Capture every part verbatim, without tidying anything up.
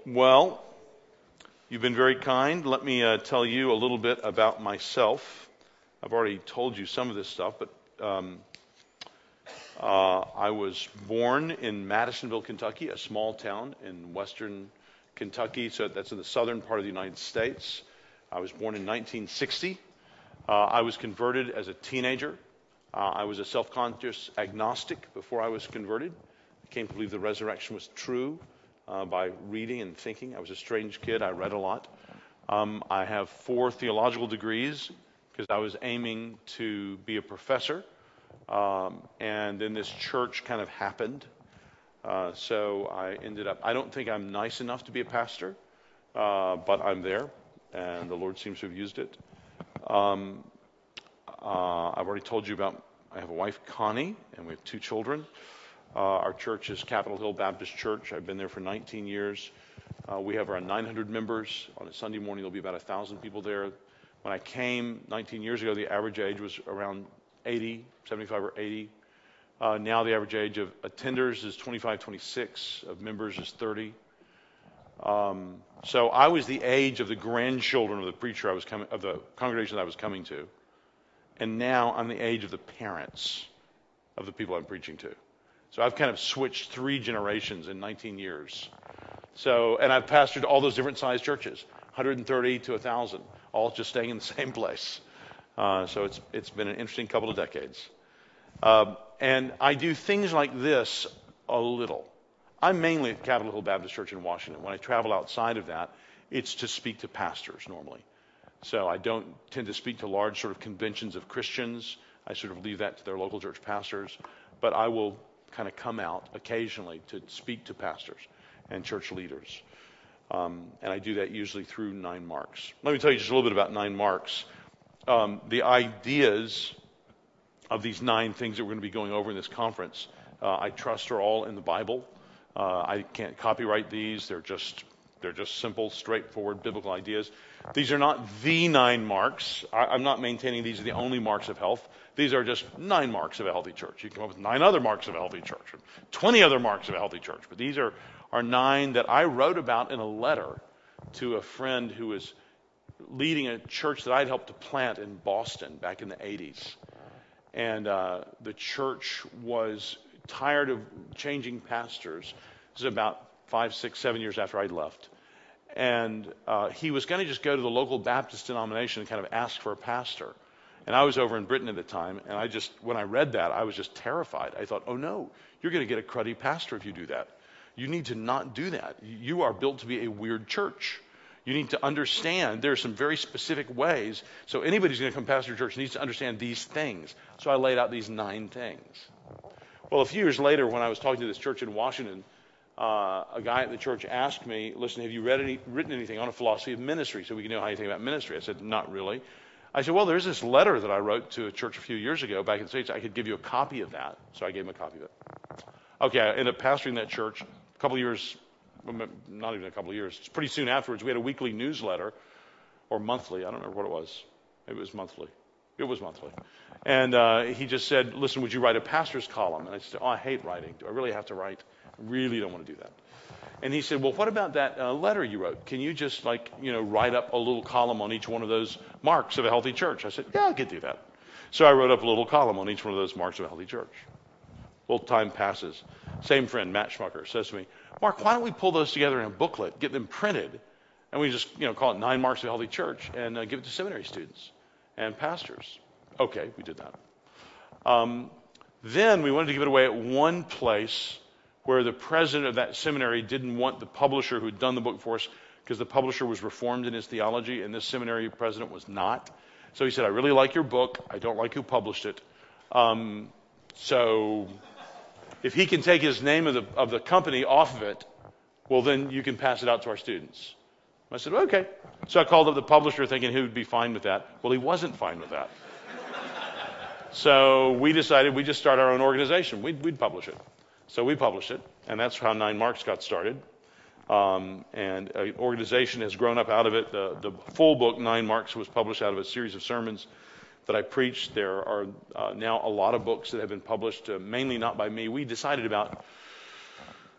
Well, you've been very kind. Let me uh, tell you a little bit about myself. I've already told you some of this stuff, but um, uh, I was born in Madisonville, Kentucky, a small town in western Kentucky, so that's in the southern part of the United States. I was born in nineteen sixty. Uh, I was converted as a teenager. Uh, I was a self-conscious agnostic before I was converted. I came to believe the resurrection was true uh, by reading and thinking. I was a strange kid. I read a lot. Um, I have four theological degrees because I was aiming to be a professor. Um, and then this church kind of happened. Uh, so I ended up, I don't think I'm nice enough to be a pastor, uh, but I'm there, and the Lord seems to have used it. Um, uh, I've already told you about, I have a wife, Connie, and we have two children. Uh, our church is Capitol Hill Baptist Church. I've been there for nineteen years. Uh, we have around nine hundred members. On a Sunday morning, there'll be about one thousand people there. When I came nineteen years ago, the average age was around eighty, seventy-five or eighty. Uh, now the average age of attenders is twenty-five, twenty-six, of members is thirty. Um, so I was the age of the grandchildren of the preacher I was coming, of the congregation that I was coming to. And now I'm the age of the parents of the people I'm preaching to. So I've kind of switched three generations in nineteen years. So, and I've pastored all those different sized churches, one hundred thirty to one thousand, all just staying in the same place. Uh, so it's it's been an interesting couple of decades. Um, and I do things like this a little. I'm mainly at Capitol Hill Baptist Church in Washington. When I travel outside of that, it's to speak to pastors normally. So I don't tend to speak to large sort of conventions of Christians. I sort of leave that to their local church pastors. But I will kind of come out occasionally to speak to pastors and church leaders. Um, and I do that usually through Nine Marks. Let me tell you just a little bit about Nine Marks. Um, the ideas of these nine things that we're going to be going over in this conference, uh, I trust are all in the Bible. Uh, I can't copyright these. They're just they're just simple, straightforward biblical ideas. These are not the nine marks. I, I'm not maintaining these are the only marks of health. These are just nine marks of a healthy church. You can come up with nine other marks of a healthy church, twenty other marks of a healthy church. But these are, are nine that I wrote about in a letter to a friend who was leading a church that I'd helped to plant in Boston back in the eighties. And uh, the church was tired of changing pastors. This is about five, six, seven years after I'd left. And uh, he was going to just go to the local Baptist denomination and kind of ask for a pastor. And I was over in Britain at the time, and I just, when I read that, I was just terrified. I thought, oh no, you're going to get a cruddy pastor if you do that. You need to not do that. You are built to be a weird church. You need to understand there are some very specific ways. So anybody who's going to come pastor a church needs to understand these things. So I laid out these nine things. Well, a few years later, when I was talking to this church in Washington, uh, a guy at the church asked me, listen, have you read any, written anything on a philosophy of ministry so we can know how you think about ministry? I said, not really. I said, well, there's this letter that I wrote to a church a few years ago back in the States. I could give you a copy of that. So I gave him a copy of it. Okay, I ended up pastoring that church a couple of years, not even a couple of years. Pretty soon afterwards, we had a weekly newsletter, or monthly. I don't remember what it was. Maybe it was monthly. It was monthly. And uh, he just said, listen, would you write a pastor's column? And I said, oh, I hate writing. Do I really have to write? I really don't want to do that. And he said, well, what about that uh, letter you wrote? Can you just, like, you know, write up a little column on each one of those marks of a healthy church? I said, yeah, I could do that. So I wrote up a little column on each one of those marks of a healthy church. Well, time passes. Same friend, Matt Schmucker, says to me, Mark, why don't we pull those together in a booklet, get them printed, and we just, you know, call it Nine Marks of a Healthy Church, and uh, give it to seminary students and pastors. Okay, we did that. Um, then we wanted to give it away at one place where the president of that seminary didn't want the publisher who'd done the book for us, because the publisher was reformed in his theology, and this seminary president was not. So he said, I really like your book. I don't like who published it. Um, so if he can take his name of the of the company off of it, well, then you can pass it out to our students. I said, well, okay. So I called up the publisher thinking he would be fine with that. Well, he wasn't fine with that. So we decided we'd just start our own organization. We'd, we'd publish it. So we published it, and that's how Nine Marks got started. Um, and an organization has grown up out of it. The, the full book, Nine Marks, was published out of a series of sermons that I preached. There are uh, now a lot of books that have been published, uh, mainly not by me. We decided about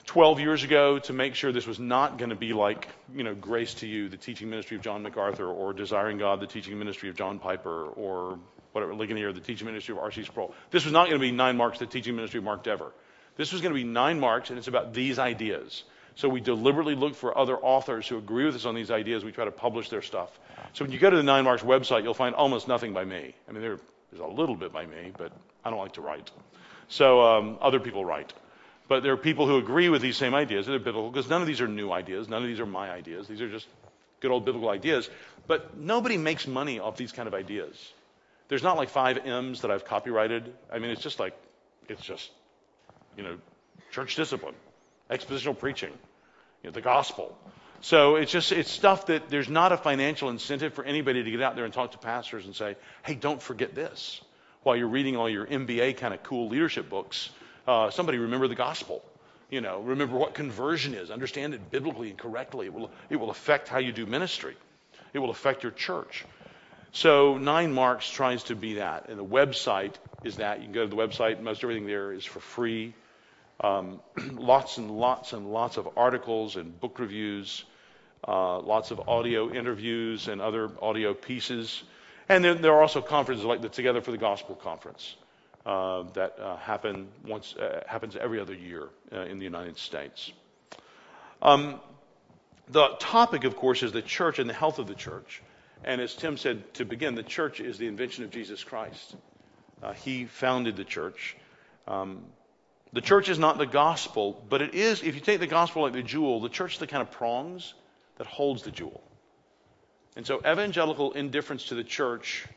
twelve years ago to make sure this was not going to be like, you know, Grace to You, the teaching ministry of John MacArthur, or Desiring God, the teaching ministry of John Piper, or whatever, Ligonier, the teaching ministry of R C Sproul. This was not going to be Nine Marks, the teaching ministry of Mark Dever. This was going to be Nine Marks, and it's about these ideas. So we deliberately look for other authors who agree with us on these ideas. We try to publish their stuff. So when you go to the Nine Marks website, you'll find almost nothing by me. I mean, there, there's a little bit by me, but I don't like to write. So um, other people write. But there are people who agree with these same ideas that are biblical, because none of these are new ideas. None of these are my ideas. These are just good old biblical ideas. But nobody makes money off these kind of ideas. There's not like five M's that I've copyrighted. I mean, it's just like, it's just, you know, church discipline, expositional preaching, you know, the gospel. So it's just, it's stuff that there's not a financial incentive for anybody to get out there and talk to pastors and say, hey, don't forget this. While you're reading all your M B A kind of cool leadership books, uh, somebody remember the gospel. You know, remember what conversion is. Understand it biblically and correctly. It will, it will affect how you do ministry. It will affect your church. So Nine Marks tries to be that. And the website is that. You can go to the website. Most everything there is for free. Um, lots and lots and lots of articles and book reviews. Uh, lots of audio interviews and other audio pieces. And then there are also conferences like the Together for the Gospel conference uh, that uh, happen once uh, happens every other year uh, in the United States. Um, the topic, of course, is the church and the health of the church. And as Tim said to begin, the church is the invention of Jesus Christ. Uh, he founded the church. Um, the church is not the gospel, but it is, if you take the gospel like the jewel, the church is the kind of prongs that holds the jewel. And so evangelical indifference to the church,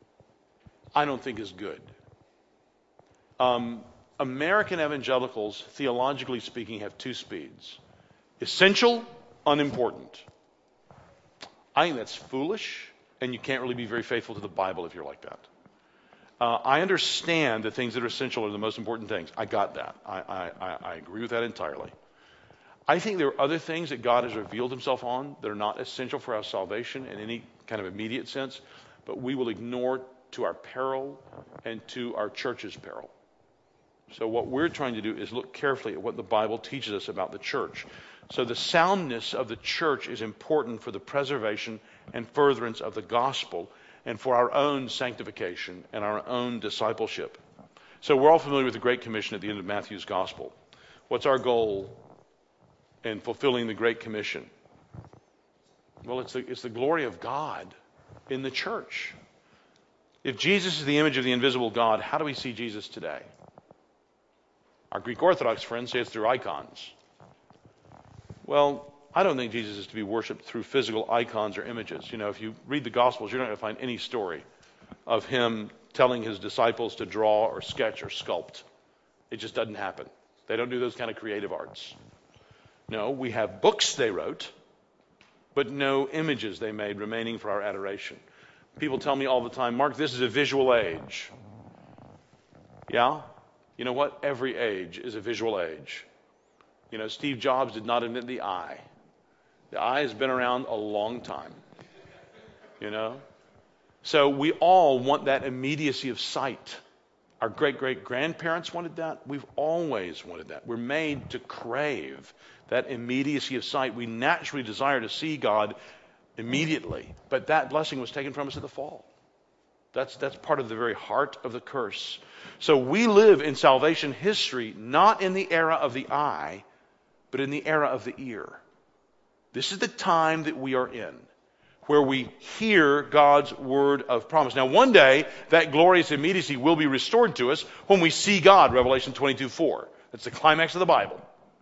I don't think is good. Um, American evangelicals, theologically speaking, have two speeds. Essential, unimportant. I think that's foolish, and you can't really be very faithful to the Bible if you're like that. Uh, I understand that things that are essential are the most important things. I got that. I, I, I agree with that entirely. I think there are other things that God has revealed himself on that are not essential for our salvation in any kind of immediate sense, but we will ignore to our peril and to our church's peril. So what we're trying to do is look carefully at what the Bible teaches us about the church. So the soundness of the church is important for the preservation and furtherance of the gospel and for our own sanctification and our own discipleship. So we're all familiar with the Great Commission at the end of Matthew's gospel. What's our goal in fulfilling the Great Commission? Well, it's the, it's the glory of God in the church. If Jesus is the image of the invisible God, how do we see Jesus today? Our Greek Orthodox friends say it's through icons. Well, I don't think Jesus is to be worshipped through physical icons or images. You know, if you read the Gospels, you're not going to find any story of him telling his disciples to draw or sketch or sculpt. It just doesn't happen. They don't do those kind of creative arts. No, we have books they wrote, but no images they made remaining for our adoration. People tell me all the time, Mark, this is a visual age. Yeah? You know what? Every age is a visual age. You know, Steve Jobs did not invent the eye. The eye has been around a long time. You know? So we all want that immediacy of sight. Our great-great-grandparents wanted that. We've always wanted that. We're made to crave that immediacy of sight. We naturally desire to see God immediately. But that blessing was taken from us at the fall. That's, that's part of the very heart of the curse. So we live in salvation history not in the era of the eye, but in the era of the ear. This is the time that we are in, where we hear God's word of promise. Now, one day, that glorious immediacy will be restored to us when we see God, Revelation twenty-two four. That's the climax of the Bible.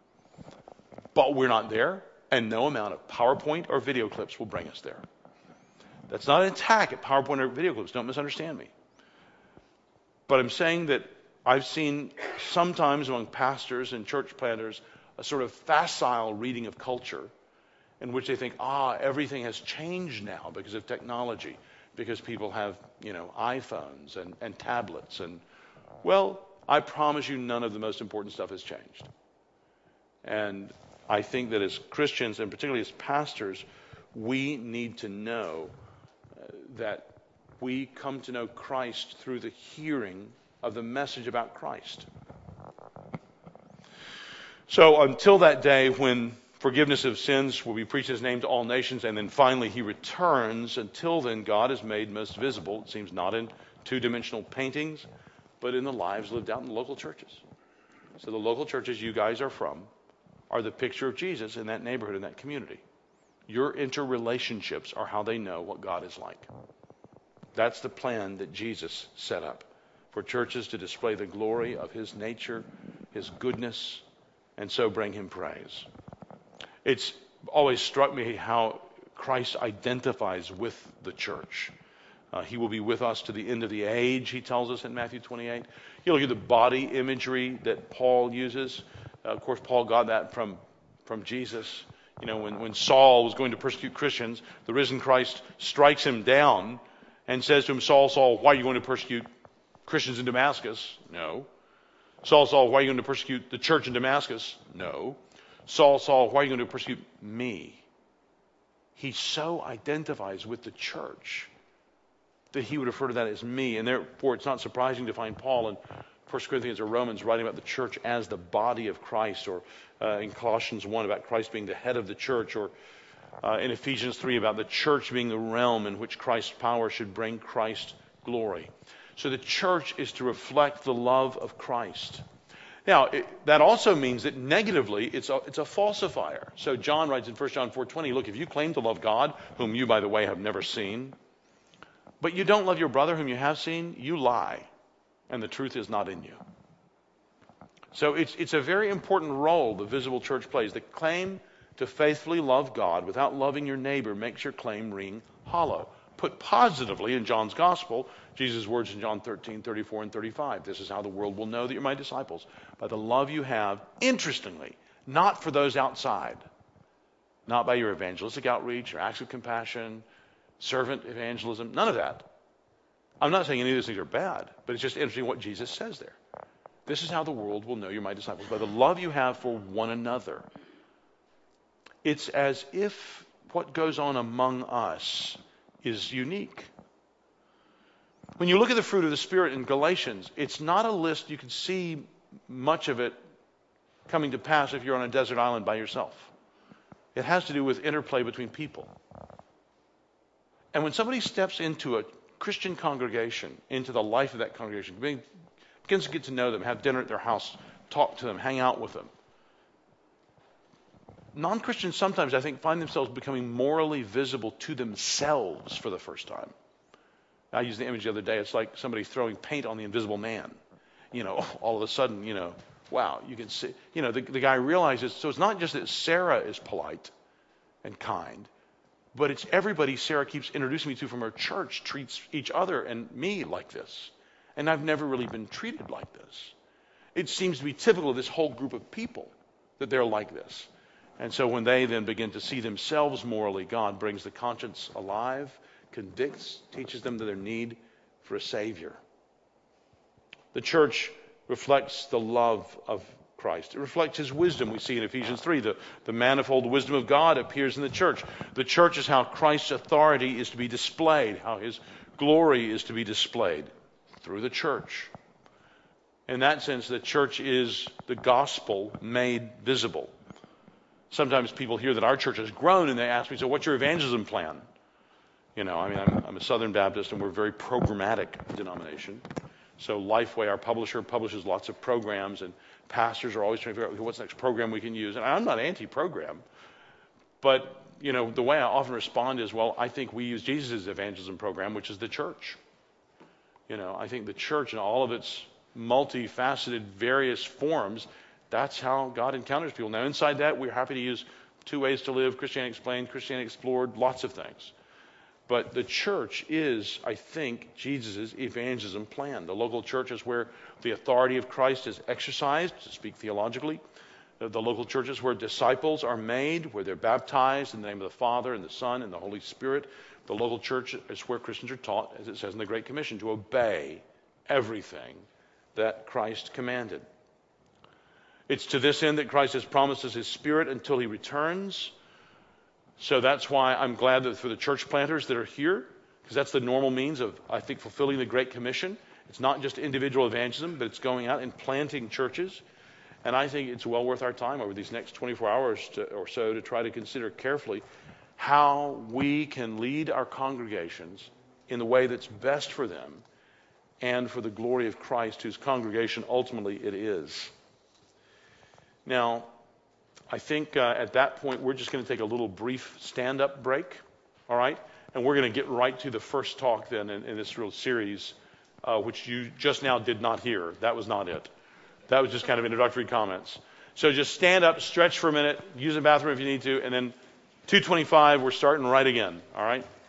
But we're not there, and no amount of PowerPoint or video clips will bring us there. That's not an attack at PowerPoint or video clips. Don't misunderstand me. But I'm saying that I've seen sometimes among pastors and church planters a sort of facile reading of culture in which they think, ah, everything has changed now because of technology, because people have, you know, iPhones and, and tablets. And, well, I promise you none of the most important stuff has changed. And I think that as Christians, and particularly as pastors, we need to know uh, that we come to know Christ through the hearing of the message about Christ. So until that day when forgiveness of sins will be preached in his name to all nations, and then finally he returns, until then God is made most visible, it seems, not in two-dimensional paintings, but in the lives lived out in the local churches. So the local churches you guys are from are the picture of Jesus in that neighborhood, in that community. Your interrelationships are how they know what God is like. That's the plan that Jesus set up, for churches to display the glory of his nature, his goodness, and so bring him praise. It's always struck me how Christ identifies with the church. Uh, he will be with us to the end of the age, he tells us in Matthew twenty-eight. You look at the body imagery that Paul uses. Uh, of course, Paul got that from, from Jesus. You know, when, when Saul was going to persecute Christians, the risen Christ strikes him down and says to him, Saul, Saul, why are you going to persecute Christians in Damascus? No. Saul, Saul, why are you going to persecute the church in Damascus? No. Saul, Saul, why are you going to persecute me? He so identifies with the church that he would refer to that as me. And therefore, it's not surprising to find Paul in First Corinthians or Romans writing about the church as the body of Christ, or uh, in Colossians one about Christ being the head of the church, or uh, in Ephesians three about the church being the realm in which Christ's power should bring Christ glory. So the church is to reflect the love of Christ. Now, it, that also means that negatively, it's a, it's a falsifier. So John writes in First John four twenty, look, if you claim to love God, whom you, by the way, have never seen, but you don't love your brother whom you have seen, you lie, and the truth is not in you. So it's, it's a very important role the visible church plays. The claim to faithfully love God without loving your neighbor makes your claim ring hollow. Put positively in John's gospel, Jesus' words in John thirteen, thirty-four, and thirty-five. This is how the world will know that you're my disciples, by the love you have, interestingly, not for those outside, not by your evangelistic outreach or acts of compassion, servant evangelism, none of that. I'm not saying any of those things are bad, but it's just interesting what Jesus says there. This is how the world will know you're my disciples, by the love you have for one another. It's as if what goes on among us is unique. When you look at the fruit of the Spirit in Galatians, it's not a list you can see much of it coming to pass if you're on a desert island by yourself. It has to do with interplay between people. And when somebody steps into a Christian congregation, into the life of that congregation, begins to get to know them, have dinner at their house, talk to them, hang out with them, non-Christians sometimes, I think, find themselves becoming morally visible to themselves for the first time. I used the image the other day. It's like somebody throwing paint on the invisible man. You know, all of a sudden, you know, wow, you can see, you know, the, the guy realizes, so it's not just that Sarah is polite and kind, but it's everybody Sarah keeps introducing me to from her church treats each other and me like this. And I've never really been treated like this. It seems to be typical of this whole group of people that they're like this. And so when they then begin to see themselves morally, God brings the conscience alive, convicts, teaches them their need for a Savior. The church reflects the love of Christ. It reflects his wisdom. We see in Ephesians three, the, the manifold wisdom of God appears in the church. The church is how Christ's authority is to be displayed, how his glory is to be displayed through the church. In that sense, the church is the gospel made visible. Sometimes people hear that our church has grown and they ask me, so what's your evangelism plan? You know, I mean, I'm, I'm a Southern Baptist and we're a very programmatic denomination. So Lifeway, our publisher, publishes lots of programs, and pastors are always trying to figure out what's the next program we can use. And I'm not anti-program, but, you know, the way I often respond is, well, I think we use Jesus' evangelism program, which is the church. You know, I think the church in all of its multifaceted, various forms, that's how God encounters people. Now, inside that, we're happy to use Two Ways to Live, Christianity Explained, Christianity Explored, lots of things. But the church is, I think, Jesus' evangelism plan. The local church is where the authority of Christ is exercised, to speak theologically. The local church is where disciples are made, where they're baptized in the name of the Father and the Son and the Holy Spirit. The local church is where Christians are taught, as it says in the Great Commission, to obey everything that Christ commanded. It's to this end that Christ has promised us his Spirit until he returns. So that's why I'm glad that for the church planters that are here, because that's the normal means of, I think, fulfilling the Great Commission. It's not just individual evangelism, but it's going out and planting churches. And I think it's well worth our time over these next twenty-four hours to, or so to try to consider carefully how we can lead our congregations in the way that's best for them and for the glory of Christ, whose congregation ultimately it is. Now, I think uh, at that point we're just going to take a little brief stand-up break, all right? And we're going to get right to the first talk then in, in this real series, uh, which you just now did not hear. That was not it. That was just kind of introductory comments. So just stand up, stretch for a minute, use the bathroom if you need to, and then two twenty-five, we're starting right again, all right?